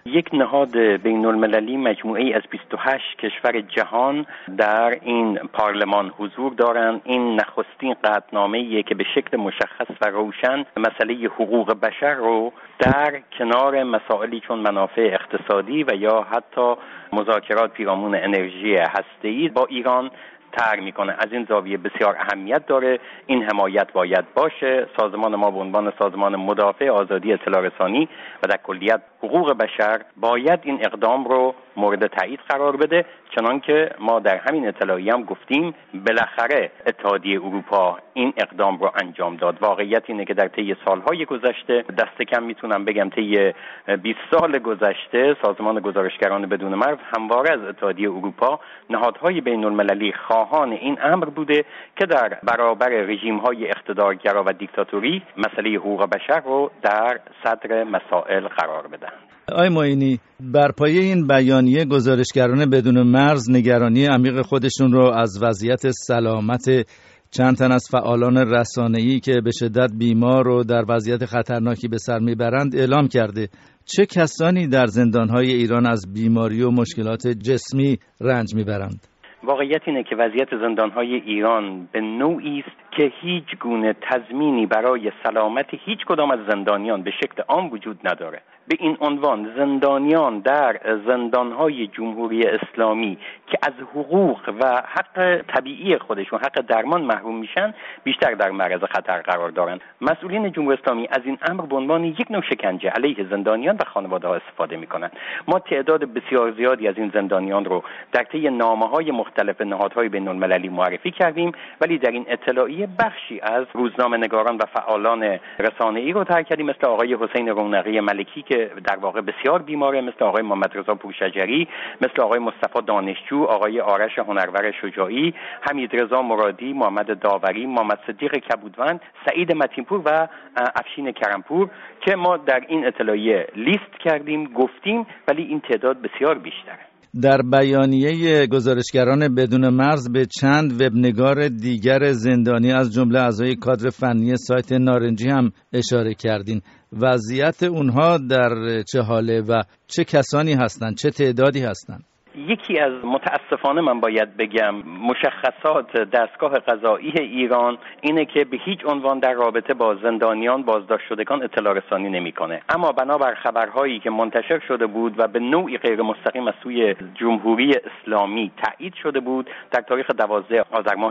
یک نهاد بین المللی مجموعه‌ای از 28 کشور جهان در این پارلمان حضور دارند. این نخستین قطعنامه‌ایه که به شکل مشخص و روشن مسئله حقوق بشر رو در کنار مسائلی چون منافع اقتصادی و یا حتی مذاکرات پیرامون انرژی هسته‌ای با ایران طرح میکنه. از این زاویه بسیار اهمیت داره. این حمایت باید باشه. سازمان ما به عنوان سازمان مدافع آزادی اطلاع رسانی و در کلیت حقوق بشر باید این اقدام رو مورد تایید قرار بده، چنانکه ما در همین اطلاعیه هم گفتیم بالاخره اتحادیه اروپا این اقدام رو انجام داد. واقعیت اینه که در طی سالهای گذشته، دست کم میتونم بگم طی 20 سال گذشته، سازمان گزارشگران بدون مرز همواره از اتحادیه اروپا نهادهای بین المللی خواهان این امر بوده که در برابر رژیم‌های اقتدارگرا و دیکتاتوری مسئله حقوق بشر رو در صدر مسائل قرار بدن. آقای معینی، بر پایه این بیانیه گزارشگران بدون مرز نگرانی عمیق خودشون رو از وضعیت سلامت چند تن از فعالان رسانه‌ای که به شدت بیمار و در وضعیت خطرناکی به سر میبرند اعلام کرده. چه کسانی در زندان‌های ایران از بیماری و مشکلات جسمی رنج میبرند؟ واقعیت اینه که وضعیت زندان‌های ایران به نوعی است که هیچ گونه تضمینی برای سلامت هیچ کدام از زندانیان به شکل عام وجود نداره. به این عنوان زندانیان در زندان‌های جمهوری اسلامی که از حقوق و حق طبیعی خودشون، حق درمان محروم میشن، بیشتر در معرض خطر قرار دارند. مسئولین جمهوری اسلامی از این امر به عنوان یک نوع شکنجه علیه زندانیان و خانواده‌ها استفاده میکنند. ما تعداد بسیار زیادی از این زندانیان رو در طی نامه‌های مختلف نهادهای بین‌المللی معرفی کردیم، ولی در این اطلاعیه بخشی از روزنامه‌نگاران و فعالان رسانه‌ای رو طرح کردیم، مثل آقای حسین رونقی ملکی که در واقع بسیار بیماره، مثل آقای محمد رضا پورشجری، مثل آقای مصطفی دانشجو، آقای آرش هنرور شجاعی، حمید رضا مرادی، محمد داوری، محمد صدیق کبودوند، سعید متینپور و افشین کرمپور که ما در این اطلاعیه لیست کردیم، گفتیم، ولی این تعداد بسیار بیشتره. در بیانیه گزارشگران بدون مرز به چند وبنگار دیگر زندانی از جمله اعضای کادر فنی سایت نارنجی هم اشاره کردین. وضعیت اونها در چه حاله و چه کسانی هستند، چه تعدادی هستند؟ یکی از متاسفانه من باید بگم مشخصات دستگاه قضایی ایران اینه که به هیچ عنوان در رابطه با زندانیان بازداشت شدگان اطلاع رسانی نمیکنه. اما بنابر خبرهایی که منتشر شده بود و به نوعی غیر مستقیم از سوی جمهوری اسلامی تایید شده بود، در تاریخ 12 آذر ماه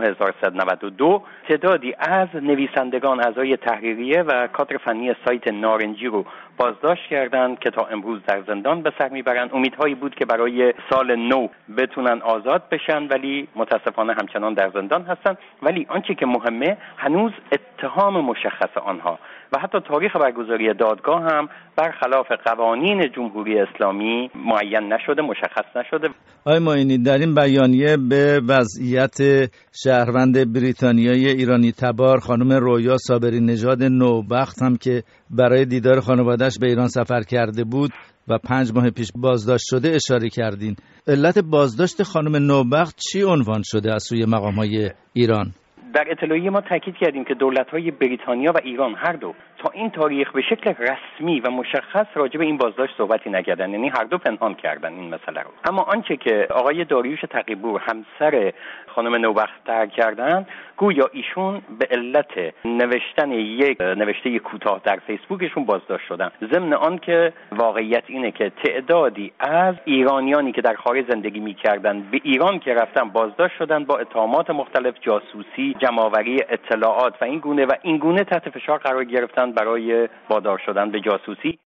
1392 تعدادی از نویسندگان اعضای تحریریه و کادر فنی سایت نارنجی رو بازداشت کردند که تا امروز در زندان به سر میبرند. امیدهایی بود که برای سال نو بتونن آزاد بشن، ولی متاسفانه همچنان در زندان هستن. ولی آنچه که مهمه هنوز اتهام مشخص آنها و حتی تاریخ برگزاری دادگاه هم برخلاف قوانین جمهوری اسلامی معین نشده، مشخص نشده. آقای معینی، در این بیانیه به وضعیت شهروند بریتانیایی ایرانی تبار خانم رویا صابری نژاد نوبخت هم که برای دیدار خانواده‌اش به ایران سفر کرده بود و 5 ماه پیش بازداشت شده اشاره کردین. علت بازداشت خانم نوبخت چی عنوان شده از سوی مقام‌های ایران؟ در اطلاعیه ما تاکید کردیم که دولت‌های بریتانیا و ایران هر دو تا این تاریخ به شکل رسمی و مشخص راجع به این بازداشت صحبتی نکردن، یعنی هر دو پنهان کردن این مسئله رو. اما آنچه که آقای داریوش تقی‌پور همسر خانم نوبخت طرح کردن، گویا ایشون به علت نوشتن یک نوشته کوتاه در فیسبوکشون بازداشت شدن. ضمن آن که واقعیت اینه که تعدادی از ایرانیانی که در خارج زندگی می‌کردن به ایران که رفتن بازداشت شدن با اتهامات مختلف، جاسوسی، جمع‌آوری اطلاعات و این گونه تحت فشار قرار گرفتن برای وادار شدن به جاسوسی.